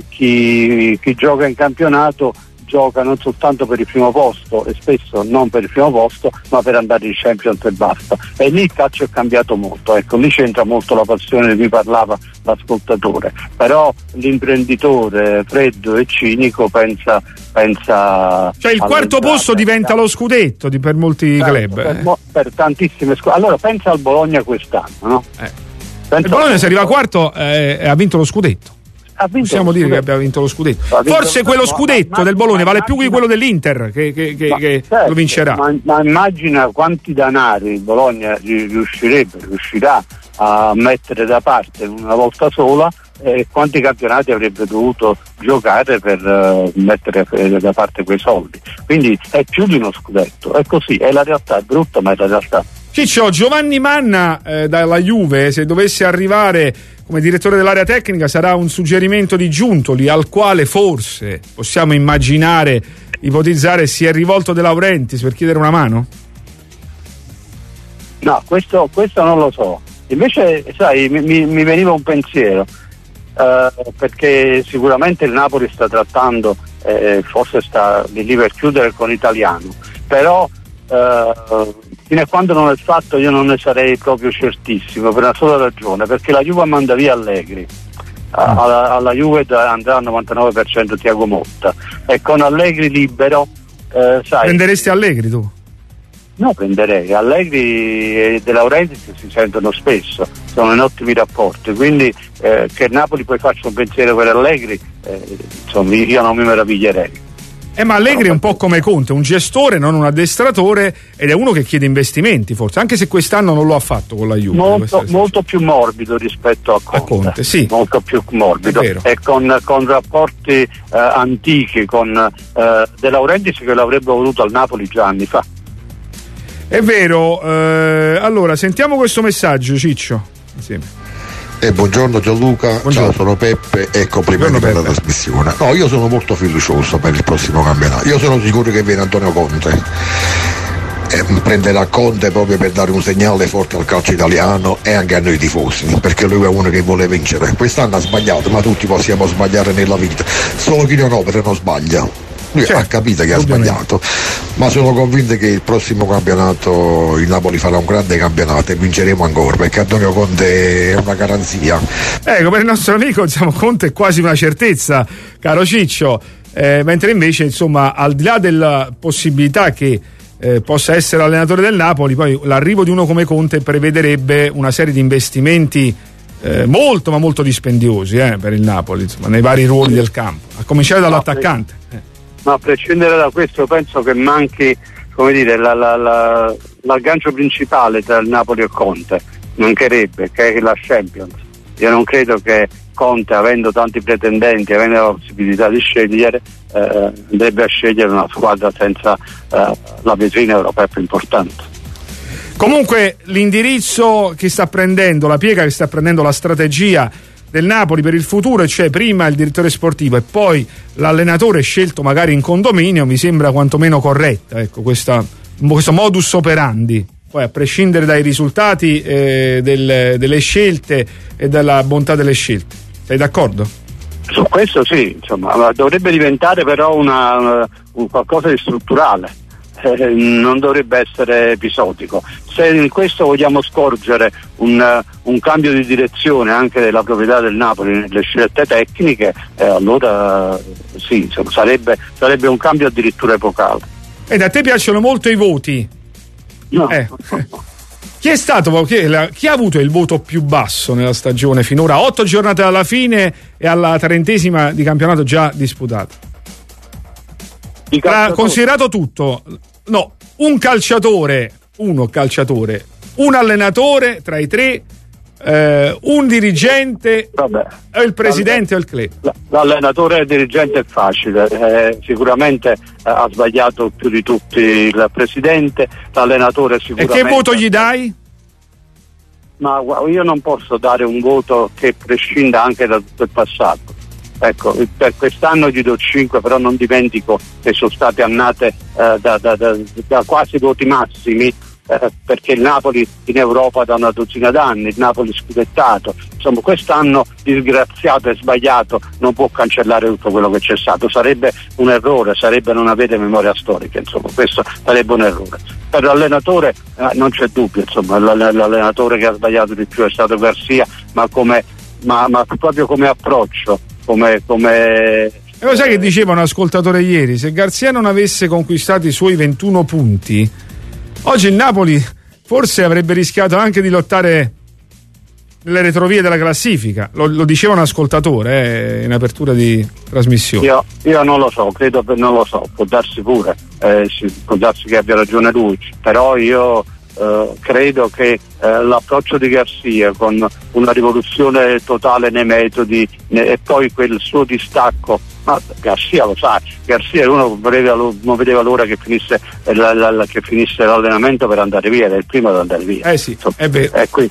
chi gioca in campionato gioca non soltanto per il primo posto, e spesso non per il primo posto, ma per andare in Champions e basta. E lì il calcio è cambiato molto, ecco, lì c'entra molto la passione di cui parlava l'ascoltatore. Però l'imprenditore freddo e cinico pensa cioè il quarto posto diventa lo scudetto per molti club. Per tantissime squadre. Allora pensa al Bologna quest'anno, no? Il Bologna, se arriva quarto, ha vinto lo scudetto. Possiamo dire che abbia vinto lo scudetto. Forse quello scudetto del Bologna vale più di quello dell'Inter che certo, lo vincerà. Ma immagina quanti danari il Bologna riuscirà a mettere da parte una volta sola, e quanti campionati avrebbe dovuto giocare per mettere da parte quei soldi. Quindi è più di uno scudetto, è così, è la realtà, è brutta ma è la realtà. Ciccio, Giovanni Manna dalla Juve, se dovesse arrivare come direttore dell'area tecnica, sarà un suggerimento di Giuntoli, al quale forse possiamo ipotizzare si è rivolto De Laurentiis per chiedere una mano? No, questo non lo so. Invece, sai, mi veniva un pensiero, perché sicuramente il Napoli sta trattando, forse sta lì per chiudere con l'Italiano, però fino a quando non è fatto io non ne sarei proprio certissimo, per una sola ragione, perché la Juve manda via Allegri, alla Juve andrà al 99% Thiago Motta, e con Allegri libero sai, prenderesti Allegri tu? No, prenderei Allegri e De Laurentiis, si sentono spesso, sono in ottimi rapporti, quindi che Napoli poi faccia un pensiero per Allegri, insomma io non mi meraviglierei. Ma Allegri è un po' come Conte, un gestore, non un addestratore, ed è uno che chiede investimenti, forse, anche se quest'anno non lo ha fatto con la Juve. Molto più morbido rispetto a Conte, sì. Molto più morbido, e con rapporti antichi con De Laurentiis, che l'avrebbe voluto al Napoli già anni fa. È vero. Allora sentiamo questo messaggio, Ciccio, insieme. Buongiorno Gianluca, ciao, sono Peppe e complimenti per la trasmissione. No, io sono molto fiducioso per il prossimo campionato. Io sono sicuro che viene Antonio Conte, prenderà Conte proprio per dare un segnale forte al calcio italiano e anche a noi tifosi, perché lui è uno che vuole vincere. Quest'anno ha sbagliato, ma tutti possiamo sbagliare nella vita, solo chi non opera non sbaglia. Lui ha capito che ha sbagliato, ma sono convinto che il prossimo campionato il Napoli farà un grande campionato e vinceremo ancora, perché Antonio Conte è una garanzia. Ecco, per il nostro amico, diciamo, Conte è quasi una certezza, caro Ciccio, mentre invece, insomma, al di là della possibilità che possa essere allenatore del Napoli, poi l'arrivo di uno come Conte prevederebbe una serie di investimenti molto ma molto dispendiosi per il Napoli, insomma, nei vari ruoli del campo, a cominciare dall'attaccante. Ma a prescindere da questo penso che manchi, come dire, l'aggancio principale tra il Napoli e Conte, mancherebbe, che è la Champions. io non credo che Conte, avendo tanti pretendenti, avendo la possibilità di scegliere, debba scegliere una squadra senza la vetrina europea più importante. Comunque l'indirizzo che sta prendendo, la piega che sta prendendo la strategia del Napoli per il futuro, cioè prima il direttore sportivo e poi l'allenatore scelto magari in condominio, mi sembra quantomeno corretta, ecco, questo modus operandi. Poi a prescindere dai risultati delle scelte e dalla bontà delle scelte, sei d'accordo? Su questo sì, insomma, dovrebbe diventare però un qualcosa di strutturale. Non dovrebbe essere episodico. Se in questo vogliamo scorgere un cambio di direzione anche della proprietà del Napoli nelle scelte tecniche, allora sì, insomma, sarebbe un cambio addirittura epocale. Ed a te piacciono molto i voti? No. Chi è stato, chi ha avuto il voto più basso nella stagione finora? 8 giornate alla fine e alla 30ª di campionato già disputata. Considerato tutto, no, un calciatore, un allenatore tra i tre, un dirigente, o il presidente o il club. L'allenatore e il dirigente è facile, sicuramente ha sbagliato più di tutti il presidente, l'allenatore sicuramente. E che voto gli dai? Ma io non posso dare un voto che prescinda anche da tutto il passato. Ecco, per quest'anno gli do 5, però non dimentico che sono state annate da quasi voti massimi, perché il Napoli in Europa da una dozzina d'anni, il Napoli scudettato, insomma quest'anno disgraziato e sbagliato non può cancellare tutto quello che c'è stato, sarebbe un errore, sarebbe non avere memoria storica, insomma questo sarebbe un errore. Per l'allenatore non c'è dubbio, insomma l'allenatore che ha sbagliato di più è stato Garcia, ma proprio come approccio, come lo sai che diceva un ascoltatore ieri, se Garcia non avesse conquistato i suoi 21 punti oggi il Napoli forse avrebbe rischiato anche di lottare nelle retrovie della classifica, lo diceva un ascoltatore in apertura di trasmissione. Io non lo so, non lo so, può darsi pure, può darsi che abbia ragione lui, però io credo che l'approccio di Garcia con una rivoluzione totale nei metodi e poi quel suo distacco, ma Garcia lo sa, Garcia uno non vedeva l'ora che finisse l'allenamento per andare via, era il primo ad andare via. Sì, è vero.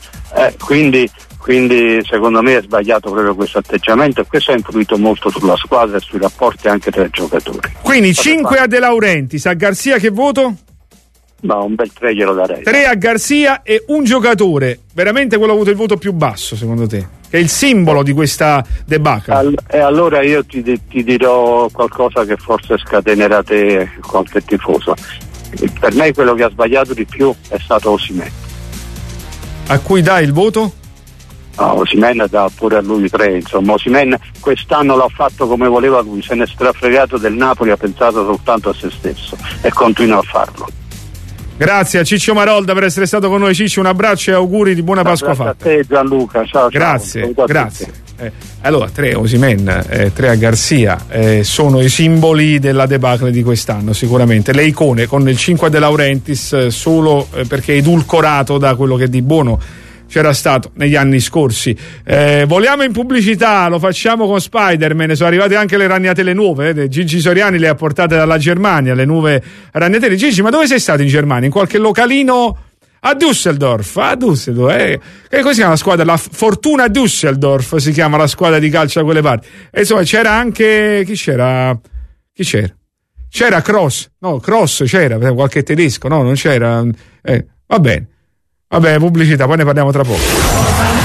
Quindi secondo me è sbagliato proprio questo atteggiamento e questo ha influito molto sulla squadra e sui rapporti anche tra i giocatori. Quindi 5 a De Laurentiis, a Garcia che voto? No, un bel 3 glielo darei. 3 a Garcia e un giocatore, veramente quello ha avuto il voto più basso secondo te? Che è il simbolo di questa debacle. E allora io ti dirò qualcosa che forse scatenerà te qualche tifoso. Per me quello che ha sbagliato di più è stato Osimhen. A cui dai il voto? No, Osimhen dà pure a lui 3, insomma. Osimhen quest'anno l'ha fatto come voleva lui, se ne è strafregato del Napoli, ha pensato soltanto a se stesso e continua a farlo. Grazie a Ciccio Marolda per essere stato con noi. Ciccio, un abbraccio e auguri di buona Pasqua fatta. Grazie a te Gianluca, ciao. Grazie. Allora 3 Osimhen, 3 a Garcia, sono i simboli della debacle di quest'anno sicuramente, le icone, con il 5 a De Laurentiis solo perché edulcorato da quello che di buono c'era stato negli anni scorsi. Voliamo in pubblicità, lo facciamo con Spider-Man, sono arrivate anche le ragnatele nuove, Gigi Soriani le ha portate dalla Germania, le nuove ragnatele. Gigi, ma dove sei stato in Germania? In qualche localino? A Düsseldorf, che così si chiama la squadra? La Fortuna Düsseldorf si chiama la squadra di calcio da quelle parti. E insomma c'era anche, chi c'era? C'era Cross c'era, qualche tedesco, no? Non c'era, va bene, pubblicità, poi ne parliamo tra poco.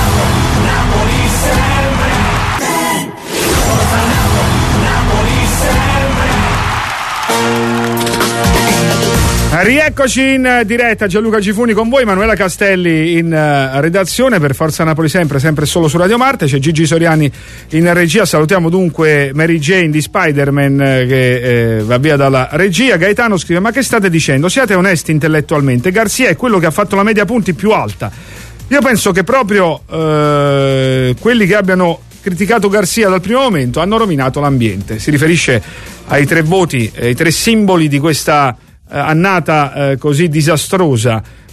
Rieccoci in diretta, Gianluca Gifuni con voi, Manuela Castelli in redazione per Forza Napoli sempre solo su Radio Marte, c'è Gigi Soriani in regia. Salutiamo dunque Mary Jane di Spider-Man che va via dalla regia. Gaetano scrive: ma che state dicendo? Siate onesti intellettualmente, Garcia è quello che ha fatto la media punti più alta. Io penso che proprio quelli che abbiano criticato Garcia dal primo momento hanno rovinato l'ambiente. Si riferisce ai 3 voti, ai 3 simboli di questa annata così disastrosa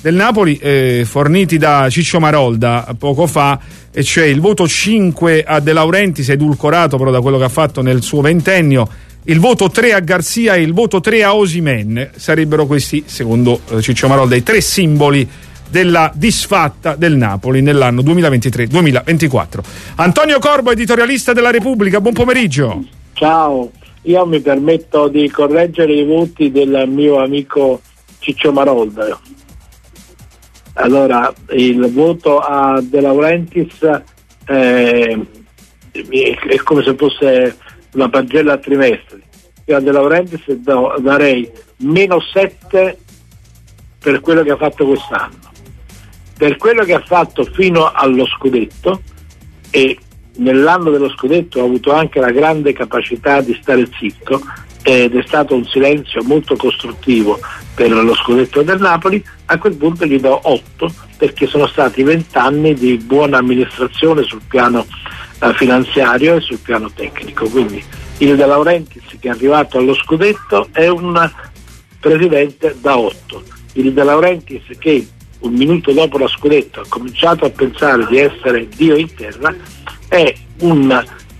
del Napoli forniti da Ciccio Marolda poco fa, e cioè il voto 5 a De Laurentiis, edulcorato però da quello che ha fatto nel suo ventennio, il voto 3 a Garzia e il voto 3 a Osimhen. Sarebbero questi, secondo Ciccio Marolda, i 3 simboli della disfatta del Napoli nell'anno 2023-2024. Antonio Corbo, editorialista della Repubblica, buon pomeriggio. Ciao, io mi permetto di correggere i voti del mio amico Ciccio Marolda. Allora, il voto a De Laurentiis è come se fosse una pagella a trimestri. Io a De Laurentiis darei -7 per quello che ha fatto quest'anno, per quello che ha fatto fino allo scudetto, e nell'anno dello scudetto ha avuto anche la grande capacità di stare zitto, ed è stato un silenzio molto costruttivo per lo scudetto del Napoli. A quel punto gli do 8, perché sono stati 20 anni di buona amministrazione sul piano finanziario e sul piano tecnico. Quindi il De Laurentiis, che è arrivato allo scudetto, è un presidente da 8. Il De Laurentiis che un minuto dopo lo scudetto ha cominciato a pensare di essere Dio in terra è un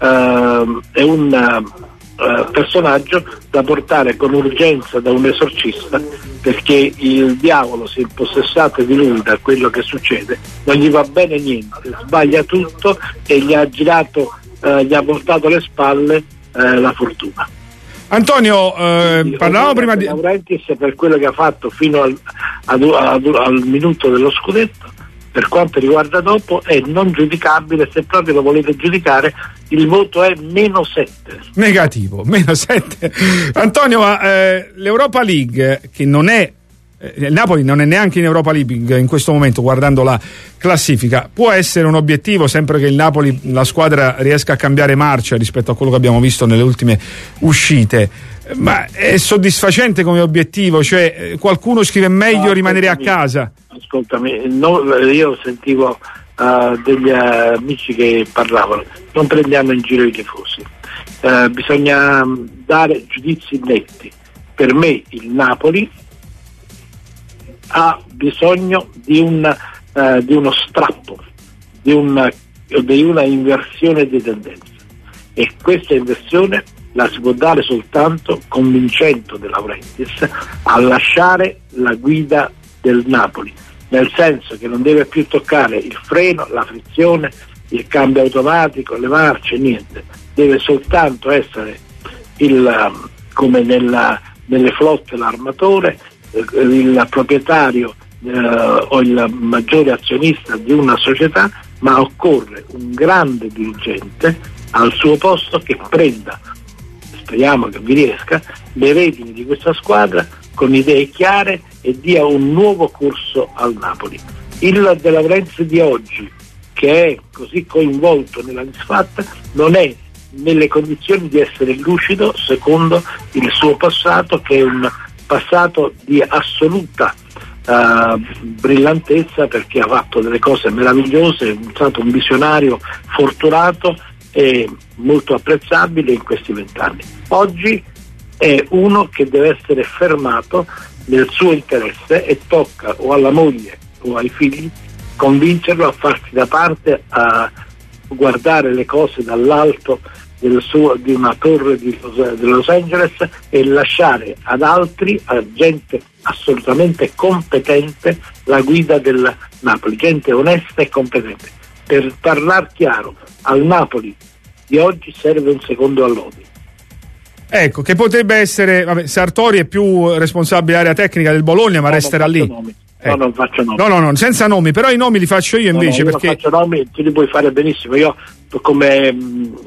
personaggio da portare con urgenza da un esorcista, perché il diavolo si è impossessato di lui da quello che succede, non gli va bene niente, sbaglia tutto e gli ha portato alle spalle la fortuna. Antonio, parlavamo prima di Laurentiis per quello che ha fatto fino al minuto dello scudetto. Per quanto riguarda dopo è non giudicabile. Se proprio lo volete giudicare, il voto è -7. Negativo, -7. Antonio, ma l'Europa League, che non è il Napoli non è neanche in Europa League in questo momento, guardando la classifica, può essere un obiettivo sempre che il Napoli, la squadra, riesca a cambiare marcia rispetto a quello che abbiamo visto nelle ultime uscite, ma è soddisfacente come obiettivo? Cioè, qualcuno scrive meglio rimanere a casa. Ascoltami, io sentivo degli amici che parlavano, non prendiamo in giro i tifosi, bisogna dare giudizi netti. Per me il Napoli ha bisogno di uno strappo, di una inversione di tendenza, e questa inversione la si può dare soltanto convincendo De Laurentiis a lasciare la guida del Napoli, nel senso che non deve più toccare il freno, la frizione, il cambio automatico, le marce, niente, deve soltanto essere come nelle flotte l'armatore, il proprietario o il maggiore azionista di una società, ma occorre un grande dirigente al suo posto che prenda, speriamo che vi riesca, le redini di questa squadra con idee chiare e dia un nuovo corso al Napoli. Il De Laurentiis di oggi, che è così coinvolto nella disfatta, non è nelle condizioni di essere lucido secondo il suo passato, che è un passato di assoluta brillantezza, perché ha fatto delle cose meravigliose, è stato un visionario fortunato e molto apprezzabile in questi 20 anni. Oggi è uno che deve essere fermato nel suo interesse e tocca o alla moglie o ai figli convincerlo a farsi da parte, a guardare le cose dall'alto di una torre di Los Angeles e lasciare ad altri, a gente assolutamente competente, la guida del Napoli, gente onesta e competente. Per parlare chiaro, al Napoli di oggi serve un secondo Allodi. Ecco, che potrebbe essere, Sartori è più responsabile area tecnica del Bologna, ma resterà lì. No, non faccio nomi. No, senza nomi, però i nomi li faccio io invece. Io perché non faccio nomi, tu li puoi fare benissimo. Io, come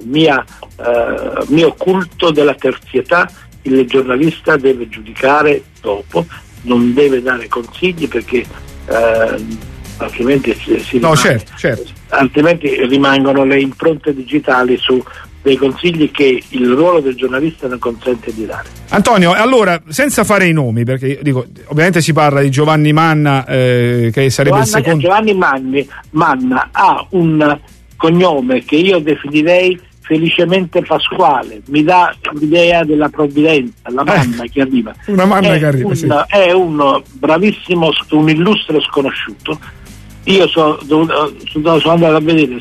mio culto della terzietà, il giornalista deve giudicare dopo, non deve dare consigli, perché altrimenti certo. Altrimenti rimangono le impronte digitali su dei consigli che il ruolo del giornalista non consente di dare. Antonio, allora, senza fare i nomi, perché io dico, ovviamente si parla di Giovanni Manna, che sarebbe il secondo. Giovanni Manna ha un cognome che io definirei felicemente Pasquale, mi dà l'idea della provvidenza, la manna che arriva. Una manna che arriva, sì. È un bravissimo, un illustre sconosciuto. Io sono andato a vedere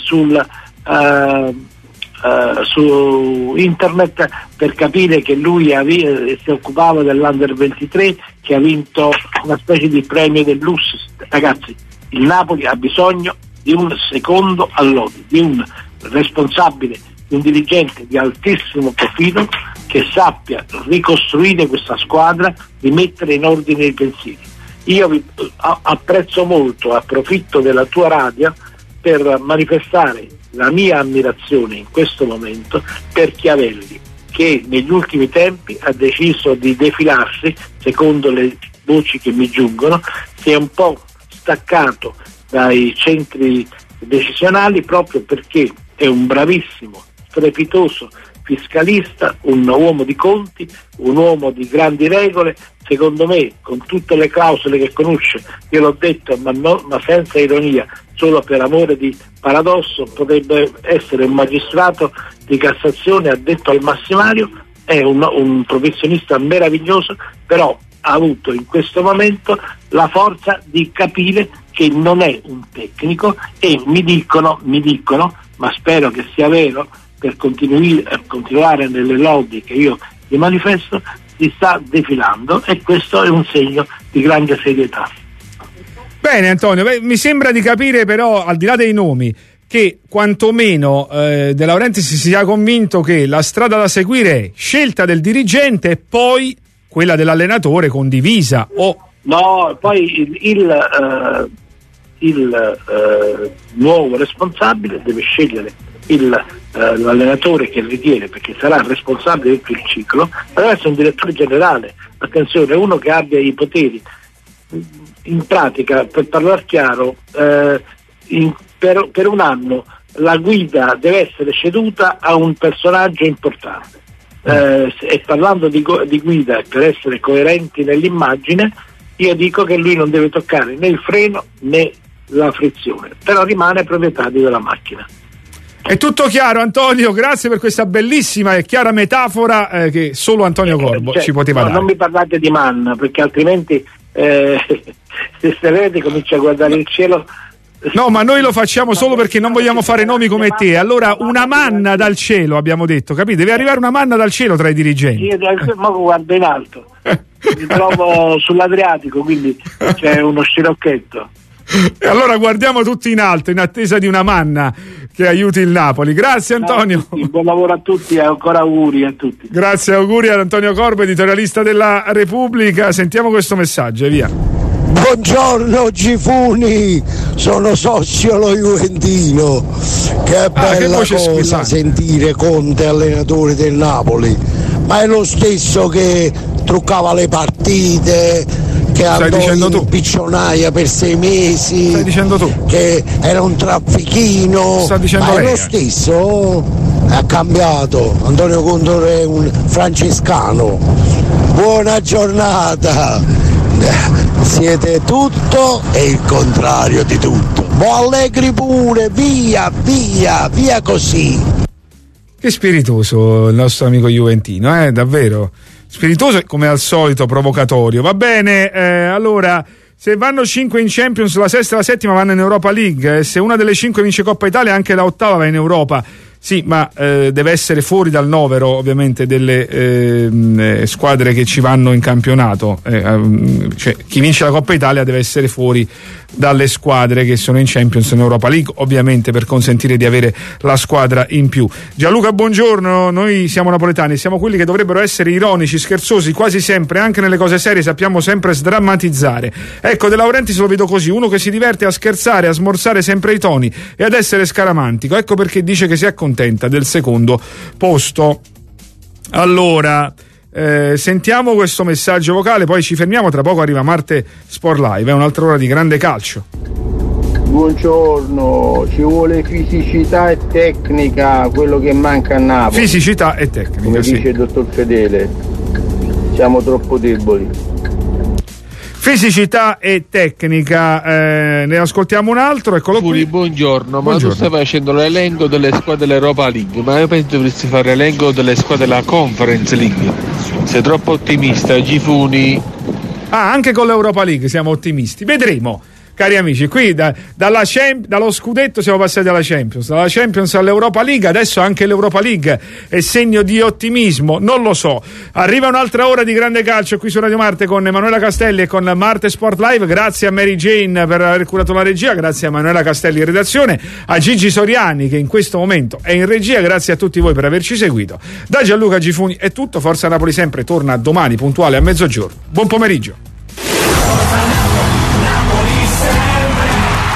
su internet per capire che lui si occupava dell'Under 23, che ha vinto una specie di premio del lusso. Ragazzi, il Napoli ha bisogno di un secondo all'Odi, di un responsabile, di un dirigente di altissimo profilo che sappia ricostruire questa squadra, rimettere in ordine i pensieri. Io apprezzo molto, approfitto della tua radio per manifestare la mia ammirazione in questo momento per Chiavelli, che negli ultimi tempi ha deciso di defilarsi, secondo le voci che mi giungono, si è un po' staccato dai centri decisionali proprio perché è un bravissimo, strepitoso fiscalista, un uomo di conti, un uomo di grandi regole. Secondo me, con tutte le clausole che conosce, io l'ho detto ma senza ironia, solo per amore di paradosso, potrebbe essere un magistrato di Cassazione addetto al massimario. È un professionista meraviglioso, però ha avuto in questo momento la forza di capire che non è un tecnico, e mi dicono, ma spero che sia vero, per continuare nelle lodi che io gli manifesto, si sta defilando, e questo è un segno di grande serietà. Bene Antonio, mi sembra di capire però, al di là dei nomi, che quantomeno De Laurentiis si sia convinto che la strada da seguire è scelta del dirigente e poi quella dell'allenatore condivisa. No, poi il nuovo responsabile deve scegliere l'allenatore che ritiene, perché sarà responsabile di tutto il ciclo, ma deve essere un direttore generale, attenzione, uno che abbia i poteri. In pratica, per parlare chiaro, per un anno la guida deve essere ceduta a un personaggio importante, e parlando di guida, per essere coerenti nell'immagine, io dico che lui non deve toccare né il freno né la frizione, però rimane proprietario della macchina. È tutto chiaro Antonio, grazie per questa bellissima e chiara metafora che solo Antonio Corbo ci poteva dare. Non mi parlate di manna, perché altrimenti se starete comincia a guardare il cielo. No, ma noi lo facciamo solo perché non vogliamo fare nomi come te. Allora una manna dal cielo, abbiamo detto, capite? Deve arrivare una manna dal cielo tra i dirigenti. Io guardo in alto, mi trovo sull'Adriatico, quindi c'è uno scirocchetto. E allora guardiamo tutti in alto in attesa di una manna che aiuti il Napoli. Grazie Antonio. Buon lavoro a tutti e ancora auguri a tutti. Grazie, auguri ad Antonio Corbo, editorialista della Repubblica. Sentiamo questo messaggio e via. Buongiorno Gifuni, sono socio lo Juventino. Che bella cosa sentire Conte allenatore del Napoli, ma è lo stesso che truccava le partite, che andò in piccionaia per 6 mesi. Stai dicendo tu che era un traffichino. Sta dicendo ma lei, è lo stesso, ha cambiato. Antonio Conte è un francescano. Buona giornata, siete tutto e il contrario di tutto. Allegri pure, via così. Che spiritoso il nostro amico juventino, davvero spiritoso e come al solito provocatorio. Va bene, allora se vanno 5 in Champions, la sesta e la settima vanno in Europa League, se una delle 5 vince Coppa Italia anche la ottava va in Europa. Sì, ma deve essere fuori dal novero ovviamente delle squadre che ci vanno in campionato, cioè chi vince la Coppa Italia deve essere fuori dalle squadre che sono in Champions in Europa League, ovviamente per consentire di avere la squadra in più. Gianluca, buongiorno, noi siamo napoletani, siamo quelli che dovrebbero essere ironici, scherzosi quasi sempre, anche nelle cose serie sappiamo sempre sdrammatizzare. Ecco, De Laurentiis lo vedo così, uno che si diverte a scherzare, a smorzare sempre i toni e ad essere scaramantico, ecco perché dice che si accontenta del secondo posto. Allora sentiamo questo messaggio vocale, poi ci fermiamo, tra poco arriva Marte Sport Live, è un'altra ora di grande calcio. Buongiorno, ci vuole fisicità e tecnica, quello che manca a Napoli. Fisicità e tecnica, come dice il dottor Fedele, siamo troppo deboli. Fisicità e tecnica, ne ascoltiamo un altro, eccolo qui. Buongiorno, ma tu stai facendo l'elenco delle squadre dell'Europa League, ma io penso dovresti fare l'elenco delle squadre della Conference League. Sei troppo ottimista, Gifuni. Anche con l'Europa League siamo ottimisti, vedremo. Cari amici, qui dallo scudetto siamo passati alla Champions, dalla Champions all'Europa League, adesso anche l'Europa League è segno di ottimismo, non lo so. Arriva un'altra ora di grande calcio qui su Radio Marte con Emanuela Castelli e con Marte Sport Live. Grazie a Mary Jane per aver curato la regia, grazie a Emanuela Castelli in redazione, a Gigi Soriani che in questo momento è in regia, grazie a tutti voi per averci seguito. Da Gianluca Gifuni è tutto, Forza Napoli sempre torna domani puntuale a mezzogiorno. Buon pomeriggio.